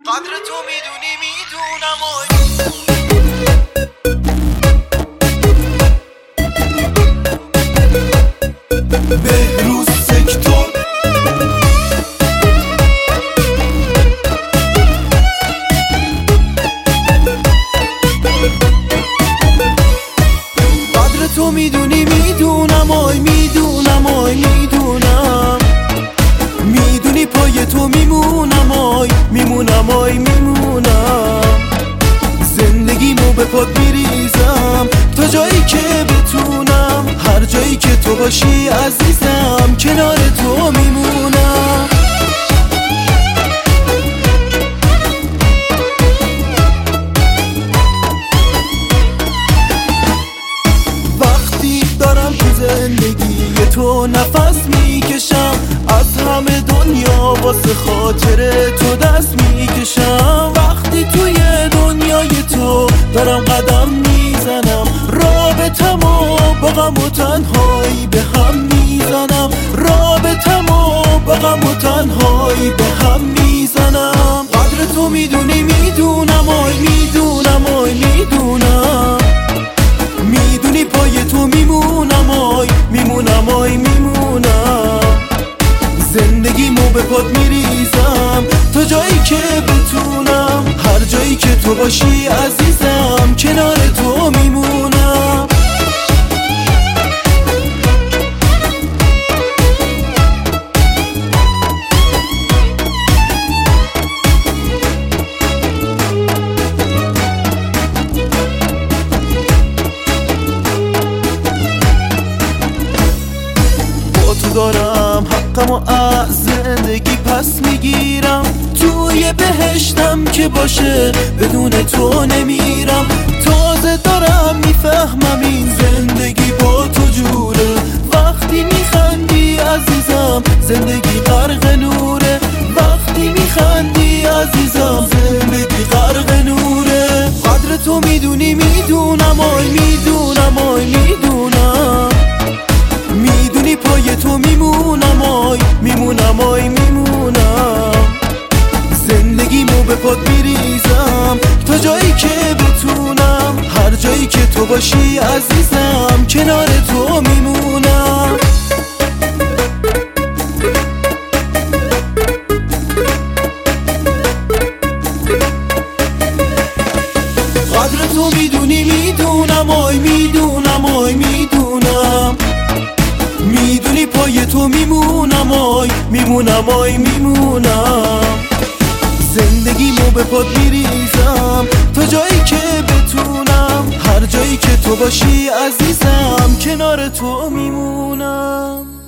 قدر تو میدونی میدونم بهروز سکتور قدر تو میدونی میدونم میدونم میدونی پای تو میمونم میمونم زندگیمو به پات میریزم تا جایی که بتونم، هر جایی که تو باشی عزیزم کنار تو میمونم. وقتی دارم تو زندگی تو نفس میکشم، از همه دنیا واسه خاطر تو دست میکشم. وقتی توی دنیای تو دارم قدم میزنم، رابطمو با غم و تنهایی به هم میزنم، رابطمو با غم و تنهایی به هم میزنم. قدر تو میدونی میدونم میدونی پای تو میمونم میمونم زندگیمو به پات میریزم تا جایی که بتونم، هر جایی که تو باشی عزیزم کنار تو میمونم. دارم حقمو از زندگی پس میگیرم، توی بهشتم که باشه بدون تو نمیرم. تازه دارم میفهمم این زندگی با تو جوره، وقتی میخندی عزیزم زندگی غرق نوره، وقتی میخندی عزیزم زندگی غرق نوره. قدر تو میدونی میدونم میدونی پای تو میمونم زندگیمو به پات میریزم تا جایی که بتونم، هر جایی که تو باشی عزیزم کنار تو میمونم. قدر تو میدونی میدونم میدونی پای تو میمونم زندگیمو به پات میریزم تا جایی که بتونم، هر جایی که تو باشی عزیزم کنار تو میمونم.